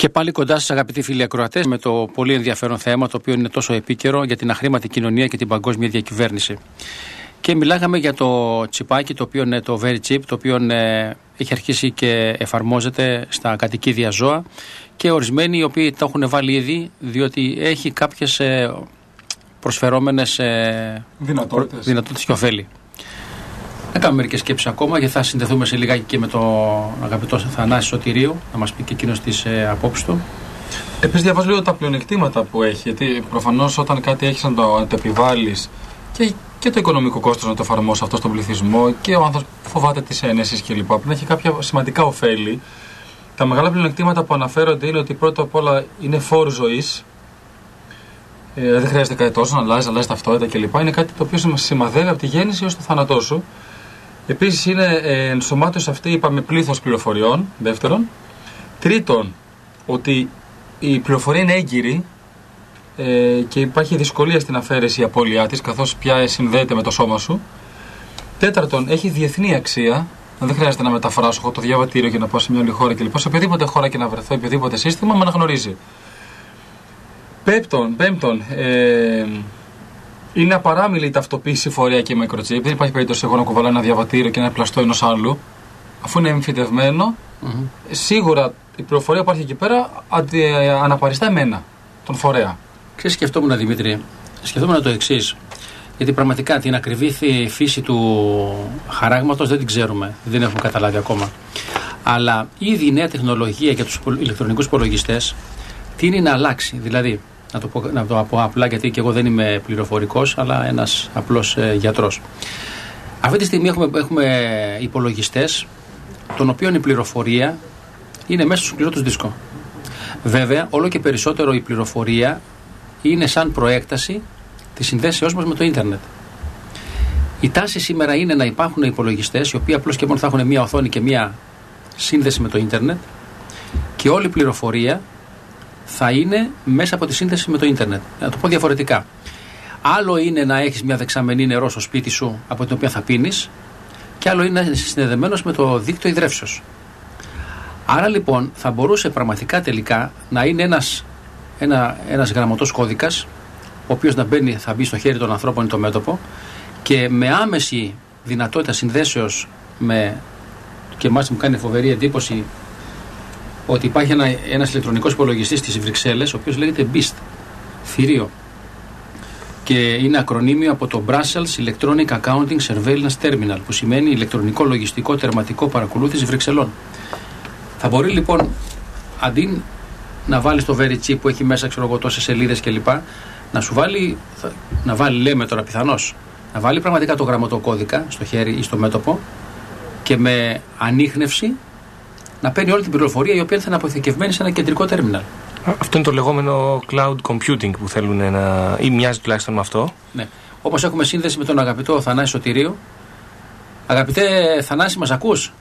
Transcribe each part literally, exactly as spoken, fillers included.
Και πάλι κοντά σας, αγαπητοί φίλοι ακροατές, με το πολύ ενδιαφέρον θέμα, το οποίο είναι τόσο επίκαιρο για την αχρήματη κοινωνία και την παγκόσμια διακυβέρνηση. Και μιλάγαμε για το τσιπάκι, το οποίο είναι το Very Chip, το οποίο είναι, έχει αρχίσει και εφαρμόζεται στα κατοικίδια ζώα και ορισμένοι οι οποίοι το έχουν βάλει ήδη, διότι έχει κάποιες ε, προσφερόμενες ε, δυνατότητες. δυνατότητες και ωφέλη. Να κάνουμε μερικές σκέψεις ακόμα και θα συνδεθούμε σε λιγάκι και με τον αγαπητό Θανάση Σωτηρίου, να μας πει και εκείνος τις ε, απόψεις του. Επίσης, διαβάζω λίγο τα πλεονεκτήματα που έχει, γιατί προφανώς όταν κάτι έχεις να το, το επιβάλλεις και, και το οικονομικό κόστος να το εφαρμόσει αυτό στον πληθυσμό και ο άνθρωπος φοβάται τις ένεσης κλπ. Πρέπει να έχει κάποια σημαντικά ωφέλη. Τα μεγάλα πλεονεκτήματα που αναφέρονται είναι ότι πρώτα απ' όλα είναι φόρου ζωής. Ε, δεν χρειάζεται κάτι τόσο να αλλάζει, αλλάζει ταυτότητα κλπ. Είναι κάτι το οποίο σημαδεύει από τη γέννηση έως το θάνατό σου. Επίσης, είναι ε, ενσωμάτωση αυτή, είπαμε, πλήθος πληροφοριών. Δεύτερον. Τρίτον, ότι η πληροφορία είναι έγκυρη ε, και υπάρχει δυσκολία στην αφαίρεση η απώλειά της, καθώς πια συνδέεται με το σώμα σου. Τέταρτον, έχει διεθνή αξία. Δεν χρειάζεται να μεταφράσω εγώ το διαβατήριο για να πάω σε μια άλλη χώρα κλπ. Σε οποιαδήποτε χώρα και να βρεθώ, οποιοδήποτε σύστημα, με αναγνωρίζει. Πέμπτον, πέμπτον ε, είναι απαράμιλη η ταυτοποίηση φορέα και microchip. Δεν υπάρχει περίπτωση εγώ να κουβαλάω ένα διαβατήριο και ένα πλαστό ενός άλλου. Αφού είναι εμφυτευμένο, mm-hmm. σίγουρα η πληροφορία που υπάρχει εκεί πέρα αντι, αναπαριστά εμένα, τον φορέα. Ξέρεις, σκεφτόμουν, Δημήτρη, σκεφτόμουν το εξής. Γιατί πραγματικά την ακριβή φύση του χαράγματος δεν την ξέρουμε, δεν έχουμε καταλάβει ακόμα. Αλλά ήδη η νέα τεχνολογία για τους ηλεκτρονικούς υπολογιστές τείνει να αλλάξει. Δηλαδή, να το, πω, να το πω απλά, γιατί και εγώ δεν είμαι πληροφορικός, αλλά ένας απλός ε, γιατρός. Αυτή τη στιγμή έχουμε, έχουμε υπολογιστές, των οποίων η πληροφορία είναι μέσα στο σκληρό τους δίσκο. Βέβαια, όλο και περισσότερο η πληροφορία είναι σαν προέκταση της συνδέσεώς μας με το ίντερνετ. Η τάση σήμερα είναι να υπάρχουν υπολογιστές, οι οποίοι απλώς και μόνο θα έχουν μία οθόνη και μία σύνδεση με το ίντερνετ, και όλη η πληροφορία θα είναι μέσα από τη σύνδεση με το ίντερνετ. Να το πω διαφορετικά. Άλλο είναι να έχεις μια δεξαμενή νερό στο σπίτι σου από την οποία θα πίνεις, και άλλο είναι να είσαι συνδεδεμένος με το δίκτυο υδρεύσεως. Άρα λοιπόν θα μπορούσε πραγματικά τελικά να είναι ένας, ένα, ένας γραμματός κώδικας, ο οποίος να μπαίνει, θα μπει στο χέρι των ανθρώπων ή το μέτωπο, και με άμεση δυνατότητα συνδέσεως με, και μάλιστα μου κάνει φοβερή εντύπωση ότι υπάρχει ένα, ένας ηλεκτρονικός υπολογιστής στις Βρυξέλλες, ο οποίος λέγεται μπιστ, θηρίο, και είναι ακρονίμιο από το Brussels Electronic Accounting Surveillance Terminal, που σημαίνει ηλεκτρονικό λογιστικό τερματικό παρακολούθηση Βρυξελών. Θα μπορεί λοιπόν, αντί να βάλει το Very Chip που έχει μέσα, ξέρω εγώ, τόσες σελίδες κλπ., να σου βάλει, να βάλει, λέμε τώρα πιθανώς, να βάλει πραγματικά το γραμματοκώδικα στο χέρι ή στο μέτωπο και με ανίχνευση να παίρνει όλη την πληροφορία, η οποία θα είναι αποθηκευμένη σε ένα κεντρικό τέρμιναλ. Αυτό είναι το λεγόμενο cloud computing που θέλουν να, ή μοιάζει τουλάχιστον με αυτό. Ναι. Όπως έχουμε σύνδεση με τον αγαπητό Θανάση Σωτηρίου. Αγαπητέ Θανάση, μας ακούς?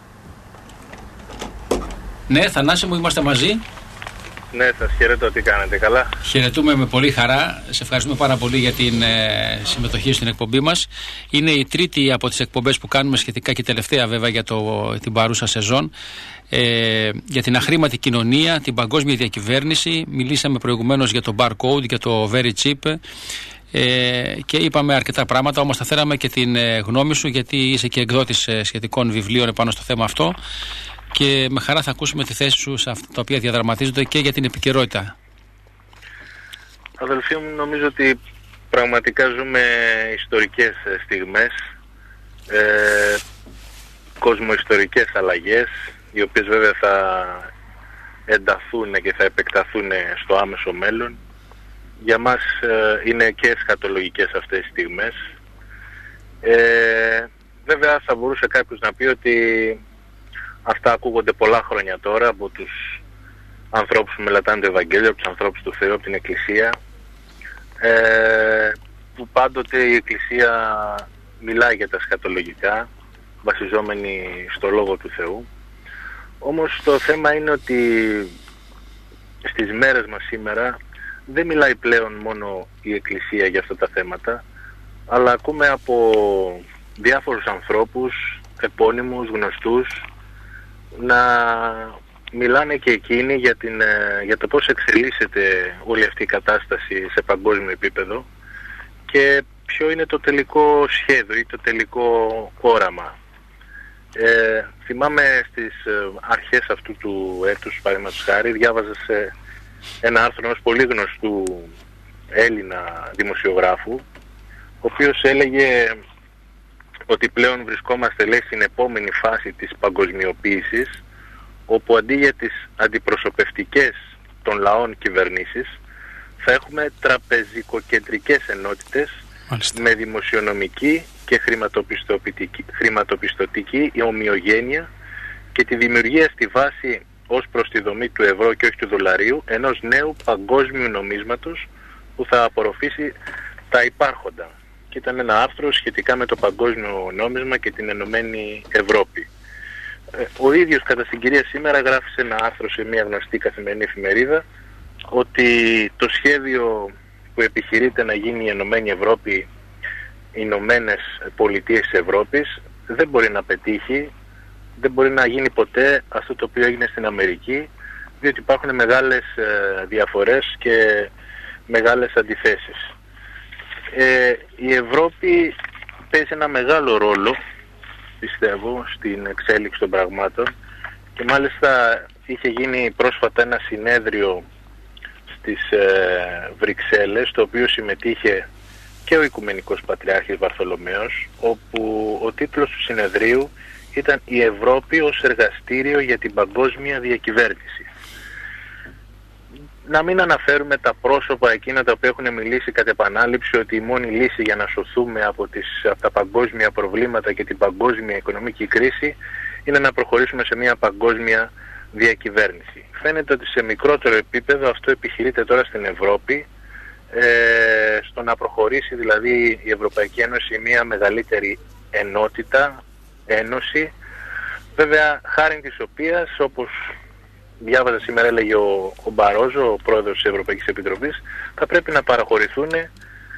Ναι, Θανάση μου, είμαστε μαζί. Ναι, σας χαιρετώ, τι κάνετε, καλά? Χαιρετούμε με πολύ χαρά. Σε ευχαριστούμε πάρα πολύ για την ε, συμμετοχή στην εκπομπή μας. Είναι η τρίτη από τις εκπομπές που κάνουμε, σχετικά και τελευταία βέβαια για το, την παρούσα σεζόν, ε, για την αχρήματη κοινωνία, την παγκόσμια διακυβέρνηση. Μιλήσαμε προηγουμένως για το barcode, για το Very Chip, ε, και είπαμε αρκετά πράγματα, όμως θα θέλαμε και την ε, γνώμη σου, γιατί είσαι και εκδότης ε, σχετικών βιβλίων επάνω στο θέμα αυτό. Και με χαρά θα ακούσουμε τη θέση σου σε αυτά τα οποία διαδραματίζονται και για την επικαιρότητα. Αδελφοί μου, νομίζω ότι πραγματικά ζούμε ιστορικές στιγμές, ε, κοσμοϊστορικές αλλαγές, οι οποίες βέβαια θα ενταθούν και θα επεκταθούν στο άμεσο μέλλον. Για μας ε, είναι και εσχατολογικές αυτές οι στιγμές. Ε, βέβαια θα μπορούσε κάποιος να πει ότι αυτά ακούγονται πολλά χρόνια τώρα από τους ανθρώπους που μελετάνε το Ευαγγέλιο, από τους ανθρώπους του Θεού, από την Εκκλησία, ε, που πάντοτε η Εκκλησία μιλάει για τα εσχατολογικά, βασιζόμενη στο Λόγο του Θεού. Όμως το θέμα είναι ότι στις μέρες μας σήμερα δεν μιλάει πλέον μόνο η Εκκλησία για αυτά τα θέματα, αλλά ακούμε από διάφορους ανθρώπους, επώνυμους, γνωστούς, να μιλάνε και εκείνοι για, την, για το πώς εξελίσσεται όλη αυτή η κατάσταση σε παγκόσμιο επίπεδο και ποιο είναι το τελικό σχέδιο ή το τελικό όραμα. Ε, θυμάμαι στις αρχές αυτού του έτους, παραδείγματος χάρη, διάβαζα σε ένα άρθρο ενός πολύ γνωστού Έλληνα δημοσιογράφου, ο οποίος έλεγε ότι πλέον βρισκόμαστε, λέει, στην επόμενη φάση της παγκοσμιοποίησης, όπου αντί για τις αντιπροσωπευτικές των λαών κυβερνήσεις θα έχουμε τραπεζικοκεντρικές ενότητες, μάλιστα, με δημοσιονομική και χρηματοπιστωτική, χρηματοπιστωτική ομοιογένεια και τη δημιουργία στη βάση ως προς τη δομή του ευρώ και όχι του δολαρίου ενός νέου παγκόσμιου νομίσματος που θα απορροφήσει τα υπάρχοντα. Και ήταν ένα άρθρο σχετικά με το παγκόσμιο νόμισμα και την Ενωμένη Ευρώπη. Ο ίδιος κατά συγκυρία σήμερα γράφει σε ένα άρθρο σε μια γνωστή καθημερινή εφημερίδα ότι το σχέδιο που επιχειρείται να γίνει η Ενωμένη Ευρώπη, οι Ηνωμένες Πολιτείες της Ευρώπης, δεν μπορεί να πετύχει, δεν μπορεί να γίνει ποτέ αυτό το οποίο έγινε στην Αμερική, διότι υπάρχουν μεγάλες διαφορές και μεγάλες αντιθέσεις. Ε, η Ευρώπη παίζει ένα μεγάλο ρόλο, πιστεύω, στην εξέλιξη των πραγμάτων και μάλιστα είχε γίνει πρόσφατα ένα συνέδριο στις ε, Βρυξέλλες, στο οποίο συμμετείχε και ο Οικουμενικός Πατριάρχης Βαρθολομαίος, όπου ο τίτλος του συνεδρίου ήταν «Η Ευρώπη ως εργαστήριο για την παγκόσμια διακυβέρνηση». Να μην αναφέρουμε τα πρόσωπα εκείνα τα οποία έχουν μιλήσει κατ' επανάληψη ότι η μόνη λύση για να σωθούμε από, τις, από τα παγκόσμια προβλήματα και την παγκόσμια οικονομική κρίση είναι να προχωρήσουμε σε μια παγκόσμια διακυβέρνηση. Φαίνεται ότι σε μικρότερο επίπεδο αυτό επιχειρείται τώρα στην Ευρώπη, ε, στο να προχωρήσει δηλαδή η Ευρωπαϊκή Ένωση μια μεγαλύτερη ενότητα, ένωση, βέβαια χάριν της οποίας, όπως διάβαζα σήμερα, έλεγε ο, ο Μπαρόζο, ο πρόεδρος της Ευρωπαϊκής Επιτροπής, θα πρέπει να παραχωρηθούν, ε,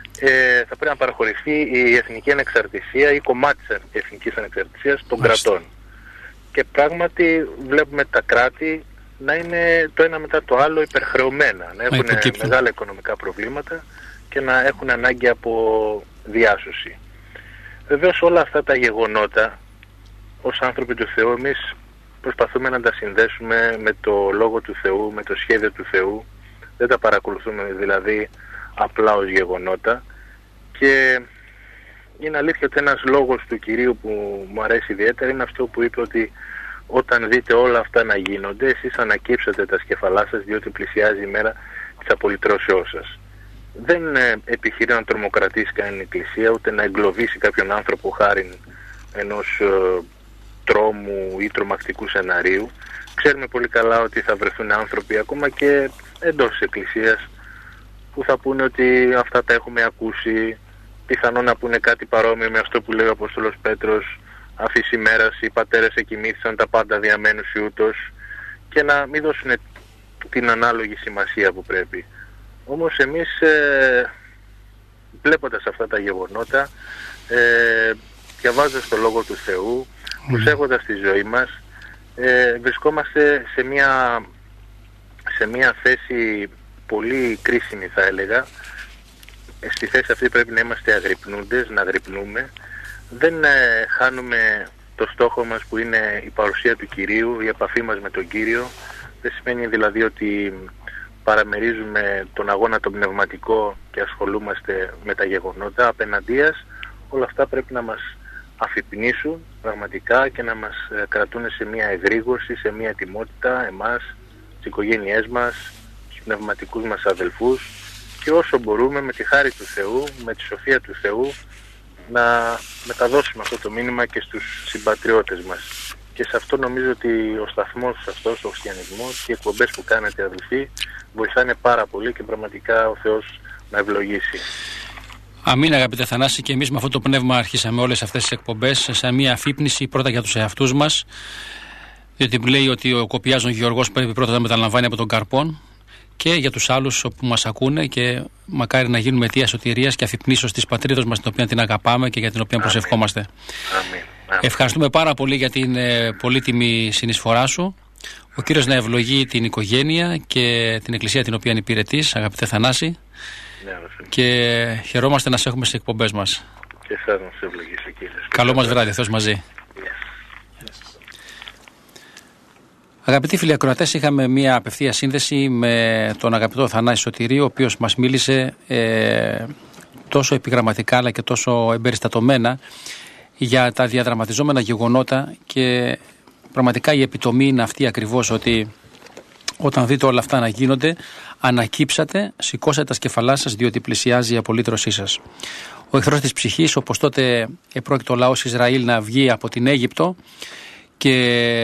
θα πρέπει να παραχωρηθεί η εθνική ανεξαρτησία ή κομμάτι της εθνικής ανεξαρτησίας των Μάλιστα. κρατών. Και πράγματι βλέπουμε τα κράτη να είναι το ένα μετά το άλλο υπερχρεωμένα, να έχουν μεγάλα οικονομικά προβλήματα και να έχουν ανάγκη από διάσωση. Βεβαίως όλα αυτά τα γεγονότα, ως άνθρωποι του Θεού, εμείς προσπαθούμε να τα συνδέσουμε με το Λόγο του Θεού, με το σχέδιο του Θεού. Δεν τα παρακολουθούμε δηλαδή απλά ως γεγονότα. Και είναι αλήθεια ότι ένας λόγος του Κυρίου που μου αρέσει ιδιαίτερα είναι αυτό που είπε, ότι όταν δείτε όλα αυτά να γίνονται, εσείς ανακύψατε τα σκεφαλά σας, διότι πλησιάζει η μέρα της απολυτρώσεώς σας. Δεν ε, επιχειρεί να τρομοκρατήσει κανένα εκκλησία, ούτε να εγκλωβίσει κάποιον άνθρωπο χάριν ενός ε, τρόμου ή τρομακτικού σεναρίου. Ξέρουμε πολύ καλά ότι θα βρεθούν άνθρωποι ακόμα και εντός της εκκλησίας που θα πούνε ότι αυτά τα έχουμε ακούσει, πιθανόν να πούνε κάτι παρόμοιο με αυτό που λέει ο Απόστολος Πέτρος, αφής ημέρας οι πατέρες εκοιμήθησαν, τα πάντα διαμένους ιούτος, και να μην δώσουν την ανάλογη σημασία που πρέπει. Όμως εμείς ε, βλέποντας αυτά τα γεγονότα, ε, διαβάζοντας το Λόγο του Θεού, mm. προσέχοντας τη ζωή μας, ε, βρισκόμαστε σε μια, σε μια θέση πολύ κρίσιμη, θα έλεγα. Στη θέση αυτή πρέπει να είμαστε αγρυπνούντες, να αγρυπνούμε. Δεν ε, χάνουμε το στόχο μας που είναι η παρουσία του Κυρίου, η επαφή μας με τον Κύριο. Δεν σημαίνει δηλαδή ότι παραμερίζουμε τον αγώνα τον πνευματικό και ασχολούμαστε με τα γεγονότα. Απέναντίας, όλα αυτά πρέπει να μας αφυπνίσουν πραγματικά και να μας κρατούν σε μια εγρήγορση, σε μια ετοιμότητα, εμάς, τις οικογένειές μας, τους πνευματικούς μας αδελφούς, και όσο μπορούμε με τη χάρη του Θεού, με τη σοφία του Θεού, να μεταδώσουμε αυτό το μήνυμα και στους συμπατριώτες μας. Και σε αυτό νομίζω ότι ο σταθμός αυτός, ο χριστιανισμός και οι εκπομπές που κάνετε, αδελφοί, βοηθάνε πάρα πολύ και πραγματικά ο Θεός να ευλογήσει. Αμήν, αγαπητέ Θανάση, και εμείς με αυτό το πνεύμα αρχίσαμε όλες αυτές τις εκπομπές, σε μια αφύπνιση πρώτα για τους εαυτούς μας, διότι λέει ότι ο κοπιάζων Γεωργός πρέπει πρώτα να μεταλαμβάνει από τον καρπόν, και για τους άλλους που μας ακούνε, και μακάρι να γίνουμε αιτία σωτηρίας και αφυπνίσεως της πατρίδος μας, την οποία την αγαπάμε και για την οποία Αμήν. προσευχόμαστε. Αμήν. Αμήν. Ευχαριστούμε πάρα πολύ για την ε, πολύτιμη συνεισφορά σου Ο Κύριος να ευλογεί την οικογένεια και την εκκλησία την οποία υπηρετείς, αγαπητέ Θανάση. Ναι, και χαιρόμαστε να σε έχουμε στις εκπομπές μας. Και εσάς να σε ευλογήσει, κύριε. Καλό μας βράδυ, Θεός μαζί. Yes. Yes. Αγαπητοί φίλοι ακροατές, είχαμε μία απευθεία σύνδεση με τον αγαπητό Θανάση Σωτηρίου, ο οποίος μας μίλησε ε, τόσο επιγραμματικά αλλά και τόσο εμπεριστατωμένα για τα διαδραματιζόμενα γεγονότα, και πραγματικά η επιτομή είναι αυτή ακριβώς, ότι όταν δείτε όλα αυτά να γίνονται, ανακύψατε, σηκώσατε τα σκεφαλά σας, διότι πλησιάζει η απολύτρωσή σας. Ο εχθρός της ψυχής, όπως τότε επρόκειτο ο λαός Ισραήλ να βγει από την Αίγυπτο και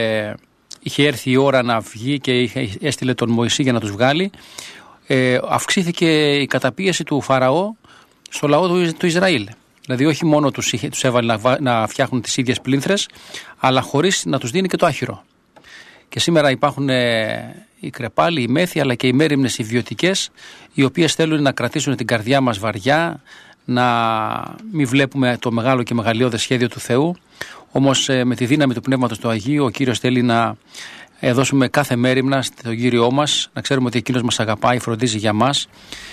είχε έρθει η ώρα να βγει και είχε, έστειλε τον Μωυσή για να τους βγάλει, ε, αυξήθηκε η καταπίεση του Φαραώ στο λαό του, του Ισραήλ. Δηλαδή όχι μόνο τους, είχε, τους έβαλε να, να φτιάχνουν τις ίδιες πλήνθρες, αλλά χωρίς να τους δίνει και το άχυρο. Και σήμερα υπάρχουν ε, οι κρεπάλοι, οι μέθοι, αλλά και οι μέριμνες οι βιωτικές, οι οποίες θέλουν να κρατήσουν την καρδιά μας βαριά, να μην βλέπουμε το μεγάλο και μεγαλειώδες σχέδιο του Θεού. Όμως ε, με τη δύναμη του Πνεύματος του Αγίου, ο Κύριος θέλει να ε, δώσουμε κάθε μέριμνα στον Κύριό μας, να ξέρουμε ότι Εκείνος μας αγαπάει, φροντίζει για μας,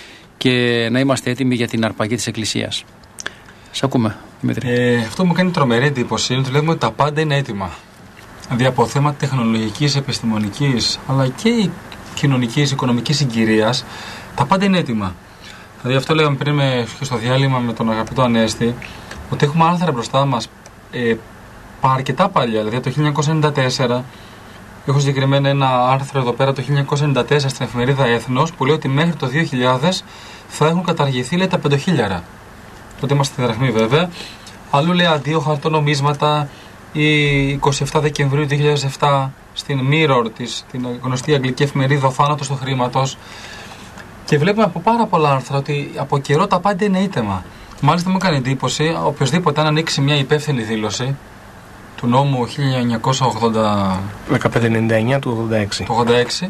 και να είμαστε έτοιμοι για την αρπαγή της Εκκλησίας. Σ' ακούμε, Δημήτρη. Ε, αυτό μου κάνει τρομερή εντύπωση είναι ότι βλέπουμε ότι τα πάντα είναι έτοιμα. Δηλαδή από θέματα τεχνολογικής, επιστημονικής, αλλά και κοινωνικής, οικονομικής συγκυρίας, τα πάντα είναι έτοιμα. Δηλαδή αυτό λέγαμε πριν με, στο διάλειμμα με τον αγαπητό Ανέστη, ότι έχουμε άρθρα μπροστά μας ε, αρκετά παλιά, δηλαδή από το χίλια εννιακόσια ενενήντα τέσσερα. Έχω συγκεκριμένα ένα άρθρο εδώ πέρα το χίλια εννιακόσια ενενήντα τέσσερα στην εφημερίδα Έθνος, που λέει ότι μέχρι το δύο χιλιάδες θα έχουν καταργηθεί, λέει, τα πεντοχίλιαρα. Τότε είμαστε στη δραχμή βέβαια. Αλλού λέει αντίο χαρτονομίσματα. Η εικοστή εβδόμη Δεκεμβρίου δύο χιλιάδες επτά στην Mirror, της, την γνωστή αγγλική εφημερίδα, ο θάνατος του χρήματος. Και βλέπουμε από πάρα πολλά άρθρα ότι από καιρό τα πάντα είναι ήτεμα. Μάλιστα μου έκανε εντύπωση, οποιοδήποτε αν ανοίξει μια υπεύθυνη δήλωση του νόμου χίλια εννιακόσια ογδόντα... δεκαπέντε ενενήντα εννιά του ογδόντα έξι. Το ογδόντα έξι,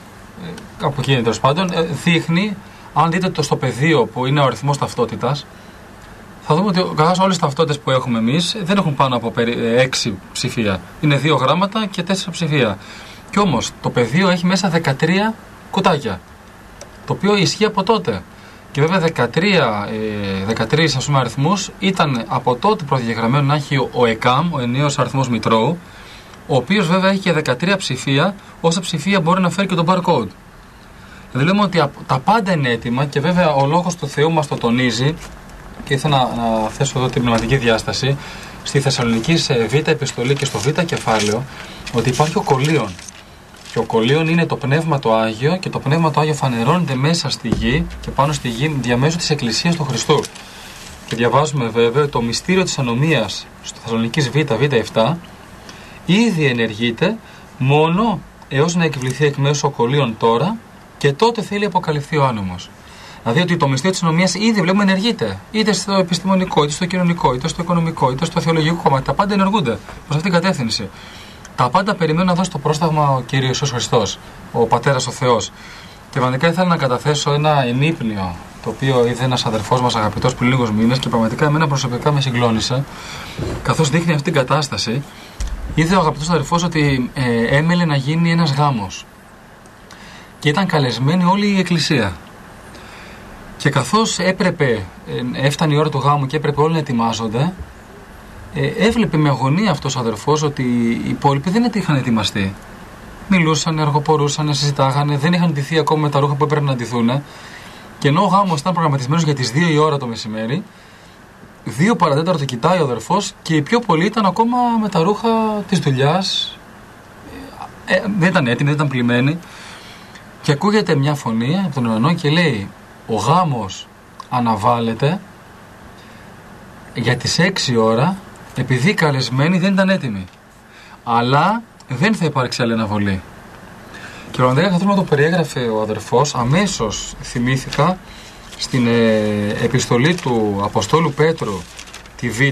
από εκεί είναι τέλος πάντων, δείχνει, αν δείτε το στο πεδίο που είναι ο αριθμός ταυτότητας, θα δούμε ότι καθώς όλες τις ταυτότητες που έχουμε εμείς δεν έχουν πάνω από έξι ψηφία. Είναι δύο γράμματα και τέσσερα ψηφία. Κι όμως το πεδίο έχει μέσα δεκατρία κουτάκια, το οποίο ισχύει από τότε. Και βέβαια δεκατρία, δεκατρία ας πούμε, αριθμούς ήταν από τότε προδιαγραμμένο να έχει ο ΕΚΑΜ, ο ενιαίος αριθμός Μητρώου, ο οποίος βέβαια έχει και δεκατρία ψηφία, όσα ψηφία μπορεί να φέρει και το barcode. Δηλαδή λέμε ότι τα πάντα είναι έτοιμα, και βέβαια ο λόγος του Θεού μας το τονίζει, και ήθελα να, να θέσω εδώ την πνευματική διάσταση, στη Θεσσαλονική σε Β' επιστολή και στο Β' κεφάλαιο, ότι υπάρχει ο κολλίον. Και ο κολλίον είναι το Πνεύμα το Άγιο, και το Πνεύμα το Άγιο φανερώνεται μέσα στη γη και πάνω στη γη διαμέσου της Εκκλησίας του Χριστού. Και διαβάζουμε βέβαια το μυστήριο της ανομίας στο Θεσσαλονικής Β, Β' επτά, ήδη ενεργείται μόνο έως να εκβληθεί εκ μέσου ο κολλίον τώρα, και τότε θέλει αποκαλυφθεί ο άνομος. Δηλαδή ότι το μυστήριο της ανομίας ήδη βλέπουμε ενεργείται, είτε στο επιστημονικό, είτε στο κοινωνικό, είτε στο οικονομικό, είτε στο θεολογικό κομμάτι. Τα πάντα ενεργούνται προς αυτήν την κατεύθυνση. Τα πάντα περιμένουν να δώσει το πρόσταγμα ο Κύριος Ιησούς Χριστός, ο Πατέρας ο Θεός. Και πραγματικά ήθελα να καταθέσω ένα ενύπνιο, το οποίο είδε ένας αδερφός μας αγαπητός πριν λίγους μήνες, και πραγματικά εμένα προσωπικά με συγκλώνησε, καθώς δείχνει αυτή την κατάσταση. Είδε ο αγαπητός αδερφός ότι ε, έμελε να γίνει ένας γάμος. Και ήταν καλεσμένη όλη η Εκκλησία. Και καθώς έπρεπε, έφτανε η ώρα του γάμου και έπρεπε όλοι να ετοιμάζονται, ε, έβλεπε με αγωνία αυτός ο αδερφός ότι οι υπόλοιποι δεν είχαν ετοιμαστεί. Μιλούσαν, αργοπορούσαν, συζητάγανε, δεν είχαν ντυθεί ακόμα με τα ρούχα που έπρεπε να ντυθούν. Και ενώ ο γάμος ήταν προγραμματισμένος για τις δύο η ώρα το μεσημέρι, δύο παρατέταρτο κοιτάει ο αδερφός και οι πιο πολλοί ήταν ακόμα με τα ρούχα της δουλειάς. Ε, δεν ήταν έτοιμοι, δεν ήταν πλημμένοι. Και ακούγεται μια φωνή από τον ουρανό και λέει: ο γάμος αναβάλλεται για τις έξι ώρα, επειδή οι καλεσμένοι δεν ήταν έτοιμοι. Αλλά δεν θα υπάρξει άλλη αναβολή. Και πραγματικά καθώς μου το περιέγραφε ο αδερφός, αμέσως θυμήθηκα στην ε, επιστολή του Αποστόλου Πέτρου τη Β,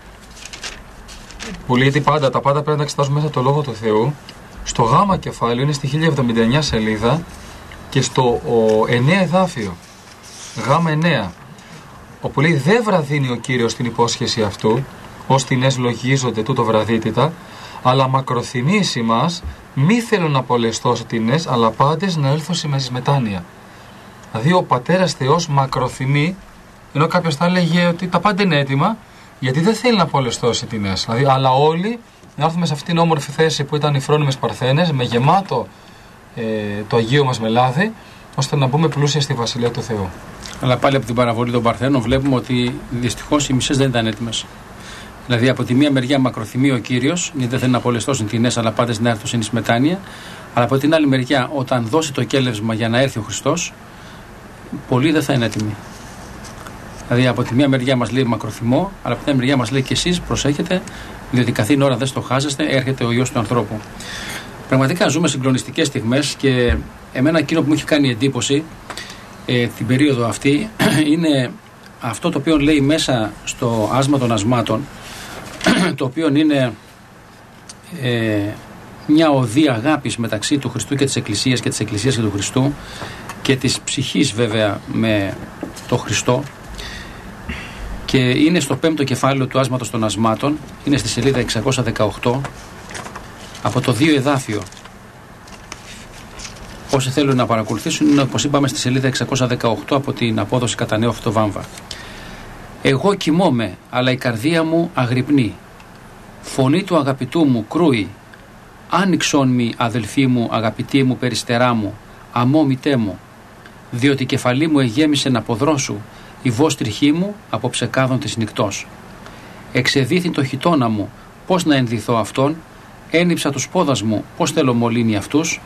που λέει ότι πάντα, τα πάντα πρέπει να εξετάζουμε μέσα το Λόγο του Θεού. Στο Γ κεφάλαιο είναι στη χίλια εβδομήντα εννιά σελίδα και στο εννέα εδάφιο, Γ εννέα, όπου λέει: δεν βραδύνει ο Κύριος την υπόσχεση αυτού, ως τινές λογίζονται τούτο βραδύτητα, αλλά μακροθυμήσει μας μη θέλουν να απολεσθώσω τινές, αλλά πάντες να έλθω σε μετάνοια. Δηλαδή ο πατέρας Θεός μακροθυμεί, ενώ κάποιος θα έλεγε ότι τα πάντα είναι έτοιμα, γιατί δεν θέλει να απολεσθώσει τινές. Δηλαδή, αλλά όλοι να έρθουμε σε αυτήν την όμορφη θέση που ήταν οι φρόνιμες Παρθένες, με γεμάτο ε, το Αγίο μας με λάδι, ώστε να μπούμε πλούσια στη Βασιλεία του Θεού. Αλλά πάλι από την παραβολή των Παρθένων βλέπουμε ότι δυστυχώς οι μισές δεν ήταν έτοιμες. Δηλαδή, από τη μία μεριά μακροθυμεί ο Κύριος, γιατί δεν θέλει να απολεσθώσει τινές, αλλά πάντες να έρθουν σε μετάνοια. Αλλά από την άλλη μεριά, όταν δώσει το κέλευσμα για να έρθει ο Χριστός, πολλοί δεν θα είναι έτοιμοι. Δηλαδή, από τη μία μεριά μας λέει μακροθυμώ, αλλά από την άλλη μεριά μας λέει και εσείς προσέχετε, διότι καθήν ώρα δεν στοχάζεστε, έρχεται ο Υιός του ανθρώπου. Πραγματικά ζούμε συγκλονιστικές στιγμές και εμένα εκείνο που μου έχει κάνει εντύπωση ε, την περίοδο αυτή είναι αυτό το οποίο λέει μέσα στο άσμα των ασμάτων, το οποίο είναι ε, μια οδή αγάπης μεταξύ του Χριστού και της Εκκλησίας και της Εκκλησίας και του Χριστού και της ψυχής βέβαια με το Χριστό, και είναι στο πέμπτο κεφάλαιο του άσματος των ασμάτων, είναι στη σελίδα εξακόσια δεκαοκτώ από το δύο εδάφιο. Όσοι θέλουν να παρακολουθήσουν είναι, όπως είπαμε, στη σελίδα εξακόσια δεκαοκτώ από την απόδοση κατά νέο Φωτοβάμβα. Εγώ κοιμόμαι, αλλά η καρδία μου αγρυπνεί. Φωνή του αγαπητού μου κρούει. Άνοιξον μη, αδελφοί μου, αγαπητοί μου, περιστερά μου, αμό μητέ μου. Διότι η κεφαλή μου εγέμισε να ποδρώσου, η βός τριχή μου από ψεκάδων της νυκτός. Εξεδίθην το χιτώνα μου, πώς να ενδυθώ αυτόν, ένυψα τους πόδας μου, πώς θέλω μολύνει αυτούς.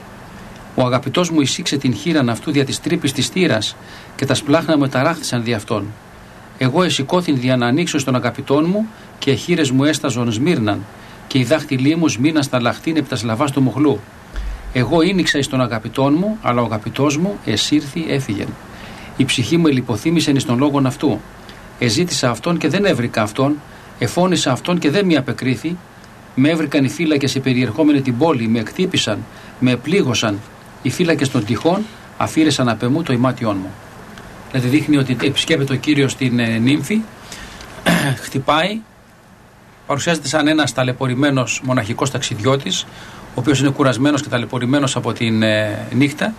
Ο αγαπητός μου εισήξε την χείραν αυτού δια της τρύπης της θύρας και τα σπλάχνα μου ταράχθησαν δι' αυτόν. Εγώ εσηκώθην δια να ανοίξω στον αγαπητόν μου και οι χείρες μου έσταζον σμύρναν και οι δάχτυλοί μου σμύρναν στα λαχτήν επί τα σλαβάς του μοχλού. Εγώ ήνιξα εις τον αγαπητόν μου, αλλά ο αγαπητός μου εσύρθη έφυγεν. Η ψυχή μου ελιποθύμησεν εις των λόγων αυτού. Εζήτησα αυτόν και δεν έβρικα αυτόν, εφώνησα αυτόν και δεν μη απεκρίθη. Με έβρικαν οι φύλακες οι περιερχόμενοι την πόλη, με εκτύπησαν, με πλήγωσαν. Οι φύλακες των τυχών αφήρεσαν απ' εμού το ημάτιόν μου. Δηλαδή δείχνει ότι επισκέπτεται ο Κύριος την ε, νύμφη, χτυπάει, παρουσιάζεται σαν ένας ταλαιπωρημένος μοναχικός ταξιδιώτης, ο οποίος είναι κουρασμένος και ταλαιπωρημένος από την ε, νύχτα,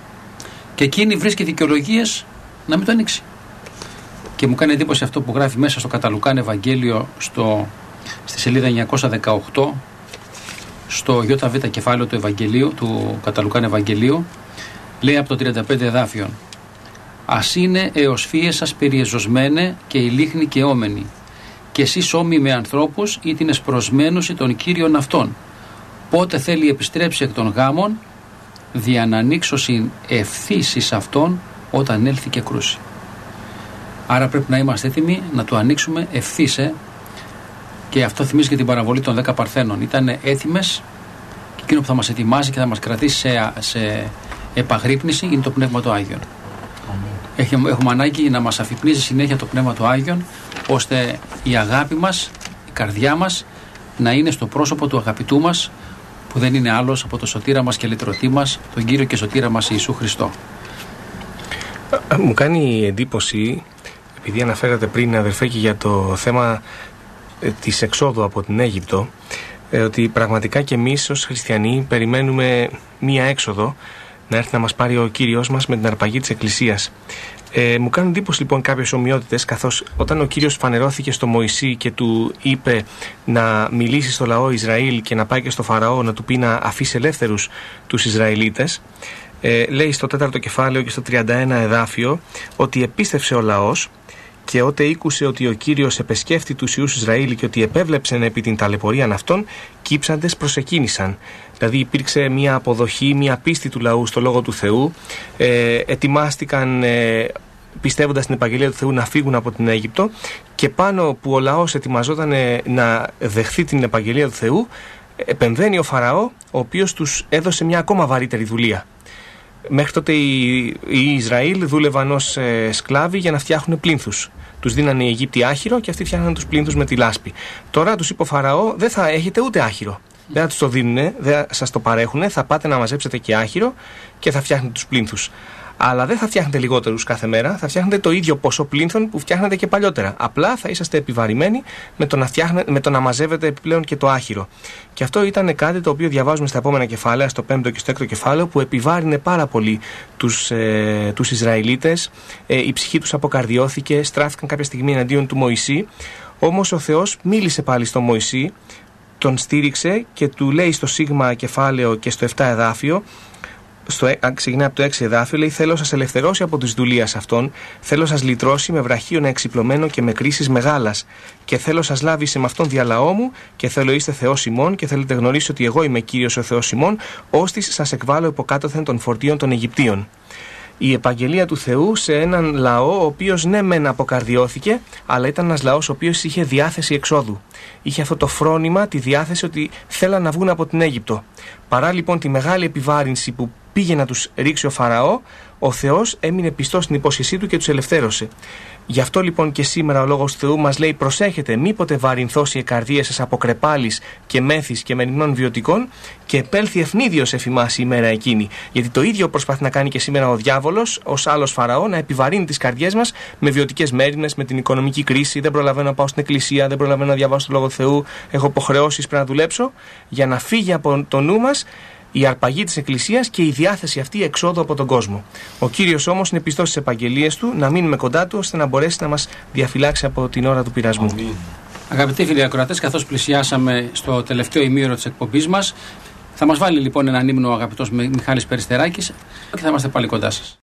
και εκείνη βρίσκει δικαιολογίες να μην το ανοίξει. Και μου κάνει εντύπωση αυτό που γράφει μέσα στο Καταλουκάν Ευαγγέλιο, στο, στη σελίδα εννιακόσια δεκαοκτώ, στο ΙΒ κεφάλαιο του Ευαγγελίου, του Καταλουκάν Ευαγγελίου, λέει από το τριάντα πέντε εδάφιον: «Ας είναι έως φύες σας περιεζωσμένε και η λίχνη και όμενη, και εσείς όμοι με ανθρώπους ή την εσπροσμένους των Κύριων αυτών. Πότε θέλει επιστρέψει εκ των γάμων, δια να ανοίξωσιν ευθύς εις αυτόν όταν έλθει και κρούσει». Άρα πρέπει να είμαστε έτοιμοι να το ανοίξουμε ευθύς. Ε. Και αυτό θυμίζει και την παραβολή των δέκα Παρθένων. Ήταν έτοιμες και εκείνο που θα μας ετοιμάσει και θα μας κρατήσει σε, σε επαγρύπνηση είναι το Πνεύμα του Άγιον. Έχουμε, έχουμε ανάγκη να μας αφυπνίζει συνέχεια το Πνεύμα του Άγιον, ώστε η αγάπη μας, η καρδιά μας να είναι στο πρόσωπο του αγαπητού μας, που δεν είναι άλλος από το σωτήρα μας και λυτρωτή μας, τον Κύριο και σωτήρα μας Ιησού Χριστό. Μου κάνει εντύπωση, επειδή αναφέρατε πριν, αδερφέ, και για το θέμα της εξόδου από την Αίγυπτο, ότι πραγματικά και εμείς ως χριστιανοί περιμένουμε μία έξοδο, να έρθει να μας πάρει ο Κύριος μας με την αρπαγή της Εκκλησίας. Ε, μου κάνουν εντύπωση λοιπόν κάποιες ομοιότητες, καθώς όταν ο Κύριος φανερώθηκε στο Μωυσή και του είπε να μιλήσει στο λαό Ισραήλ και να πάει και στο Φαραώ να του πει να αφήσει ελεύθερους τους Ισραηλίτες, ε, λέει στο τέταρτο κεφάλαιο και στο τριάντα ένα εδάφιο ότι επίστευσε ο λαός, και ότε ήκουσε ότι ο Κύριος επεσκέφτη τους Ιούς Ισραήλ και ότι επέβλεψεν επί την ταλαιπωρίαν αυτών, κύψαντες προσεκίνησαν. Δηλαδή υπήρξε μια αποδοχή, μια πίστη του λαού στο Λόγο του Θεού, ε, ετοιμάστηκαν ε, πιστεύοντας την επαγγελία του Θεού να φύγουν από την Αίγυπτο, και πάνω που ο λαός ετοιμαζόταν ε, να δεχθεί την επαγγελία του Θεού, επεμβαίνει ο Φαραώ, ο οποίος τους έδωσε μια ακόμα βαρύτερη δουλεία. Μέχρι τότε οι, οι Ισραήλ δούλευαν ως ε, σκλάβοι για να φτιάχνουν πλήνθους. Τους δίνανε οι Αιγύπτιοι άχυρο και αυτοί φτιάχναν τους πλήνθους με τη λάσπη. Τώρα τους είπε ο Φαραώ: δεν θα έχετε ούτε άχυρο. Δεν θα τους το δίνουν, δεν θα σας το παρέχουν. Θα πάτε να μαζέψετε και άχυρο και θα φτιάχνετε τους πλήνθους. Αλλά δεν θα φτιάχνετε λιγότερους κάθε μέρα, θα φτιάχνετε το ίδιο ποσό πλήνθων που φτιάχνετε και παλιότερα. Απλά θα είσαστε επιβαρημένοι με το να, φτιάχνε, με το να μαζεύετε επιπλέον και το άχυρο. Και αυτό ήταν κάτι το οποίο διαβάζουμε στα επόμενα κεφάλαια, στο πέμπτο και στο έκτο κεφάλαιο, που επιβάρυνε πάρα πολύ τους, ε, τους Ισραηλίτες. Ε, η ψυχή τους αποκαρδιώθηκε, στράφηκαν κάποια στιγμή εναντίον του Μωυσή. Όμως ο Θεός μίλησε πάλι στον Μωυσή, τον στήριξε και του λέει στο σίγμα κεφάλαιο και στο επτά εδάφιο, στο, ξεκινάει από το έξι εδάφιο, λέει: θέλω σας ελευθερώσει από τις δουλείας αυτών, θέλω σας λυτρώσει με βραχίωνα εξυπλωμένο και με κρίσεις μεγάλας, και θέλω σας λάβει σε με αυτόν διαλαό μου, και θέλω είστε Θεός ημών, και θέλετε γνωρίσετε ότι εγώ είμαι Κύριος ο Θεός ημών, ώστις σας εκβάλλω υποκάτωθεν των φορτίων των Αιγυπτίων. Η επαγγελία του Θεού σε έναν λαό ο οποίος ναι μεν αποκαρδιώθηκε, αλλά ήταν ένας λαός ο οποίος είχε διάθεση εξόδου. Είχε αυτό το φρόνημα, τη διάθεση ότι θέλαν να βγουν από την Αίγυπτο. Παρά λοιπόν τη μεγάλη επιβάρυνση που πήγε να τους ρίξει ο Φαραώ, ο Θεός έμεινε πιστός στην υπόσχεσή του και τους ελευθέρωσε. Γι' αυτό λοιπόν και σήμερα ο Λόγος του Θεού μας λέει: προσέχετε, μήποτε βαρυνθώσει οι καρδίες σας από κρεπάλης και μέθης και μεριμνών βιωτικών, και επέλθει ευνίδιος εφημάς η ημέρα εκείνη. Γιατί το ίδιο προσπαθεί να κάνει και σήμερα ο διάβολος, ως άλλος Φαραώ, να επιβαρύνει τις καρδιές μας με βιωτικές μέριμνες, με την οικονομική κρίση. Δεν προλαβαίνω να πάω στην εκκλησία, δεν προλαβαίνω να διαβάσω το Λόγο του Θεού, έχω υποχρεώσεις, πρέπει να δουλέψω, για να φύγει από το νου μας η αρπαγή της Εκκλησίας και η διάθεση αυτή εξόδου από τον κόσμο. Ο Κύριος όμως είναι πιστός στις επαγγελίες του, να μείνουμε κοντά του ώστε να μπορέσει να μας διαφυλάξει από την ώρα του πειρασμού. Αμήν. Αγαπητοί φίλοι ακροατές, καθώς πλησιάσαμε στο τελευταίο ημίωρο της εκπομπής μας, θα μας βάλει λοιπόν έναν ύμνο ο αγαπητός Μιχάλης Περιστεράκης και θα είμαστε πάλι κοντά σας.